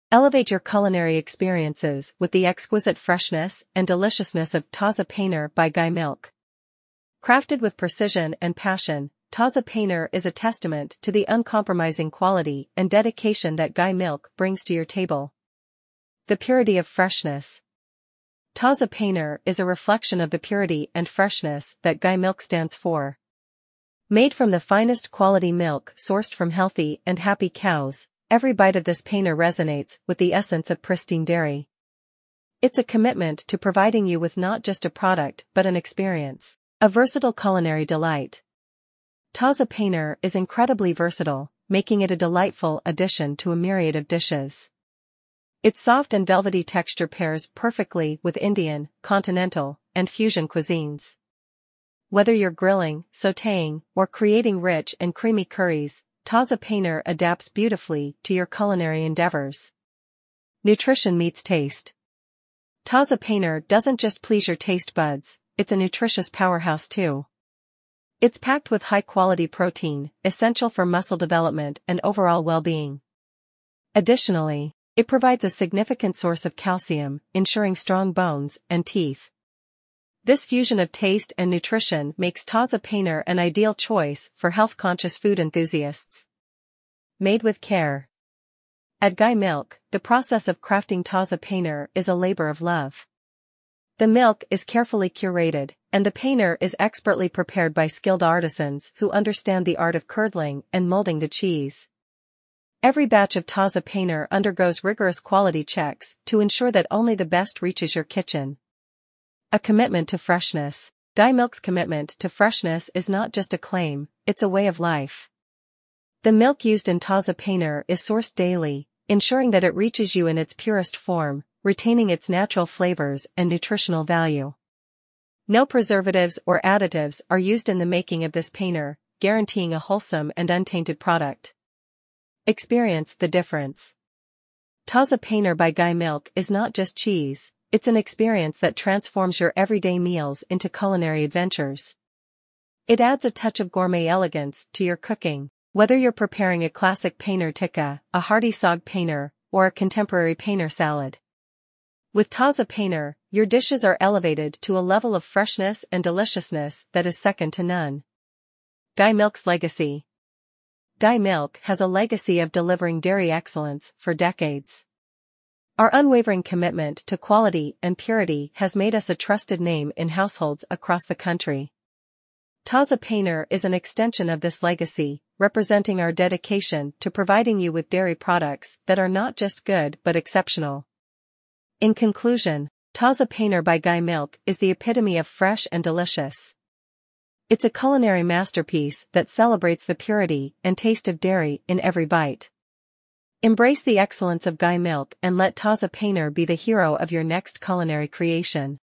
Elevate your culinary experiences with the exquisite freshness and deliciousness of Taza Paneer by Guy Milk. Crafted with precision and passion, Taza Paneer is a testament to the uncompromising quality and dedication that Guy Milk brings to your table. The purity of freshness. Taza Paneer is a reflection of the purity and freshness that Guy Milk stands for. Made from the finest quality milk sourced from healthy and happy cows, every bite of this paneer resonates with the essence of pristine dairy. It's a commitment to providing you with not just a product but an experience, a versatile culinary delight. Taza Paneer is incredibly versatile, making it a delightful addition to a myriad of dishes. Its soft and velvety texture pairs perfectly with Indian, continental, and fusion cuisines. Whether you're grilling, sautéing, or creating rich and creamy curries, Taza Paneer adapts beautifully to your culinary endeavors. Nutrition meets taste. Taza Paneer doesn't just please your taste buds, it's a nutritious powerhouse too. It's packed with high-quality protein, essential for muscle development and overall well-being. Additionally, it provides a significant source of calcium, ensuring strong bones and teeth. This fusion of taste and nutrition makes Taza Paneer an ideal choice for health-conscious food enthusiasts. Made with care. At Guy Milk, the process of crafting Taza Paneer is a labor of love. The milk is carefully curated, and the paneer is expertly prepared by skilled artisans who understand the art of curdling and molding the cheese. Every batch of Taza Paneer undergoes rigorous quality checks to ensure that only the best reaches your kitchen. A commitment to freshness. Guy Milk's commitment to freshness is not just a claim, it's a way of life. The milk used in Taza Paneer is sourced daily, ensuring that it reaches you in its purest form, retaining its natural flavors and nutritional value. No preservatives or additives are used in the making of this paneer, guaranteeing a wholesome and untainted product. Experience the difference. Taza Paneer by Guy Milk is not just cheese, it's an experience that transforms your everyday meals into culinary adventures. It adds a touch of gourmet elegance to your cooking, whether you're preparing a classic paneer tikka, a hearty saag paneer, or a contemporary paneer salad. With Taza Paneer, your dishes are elevated to a level of freshness and deliciousness that is second to none. Guy Milk's legacy. Guy Milk has a legacy of delivering dairy excellence for decades. Our unwavering commitment to quality and purity has made us a trusted name in households across the country. Taza Paneer is an extension of this legacy, representing our dedication to providing you with dairy products that are not just good but exceptional. In conclusion, Taza Paneer by Guy Milk is the epitome of fresh and delicious. It's a culinary masterpiece that celebrates the purity and taste of dairy in every bite. Embrace the excellence of Guy Milk and let Taza Paneer be the hero of your next culinary creation.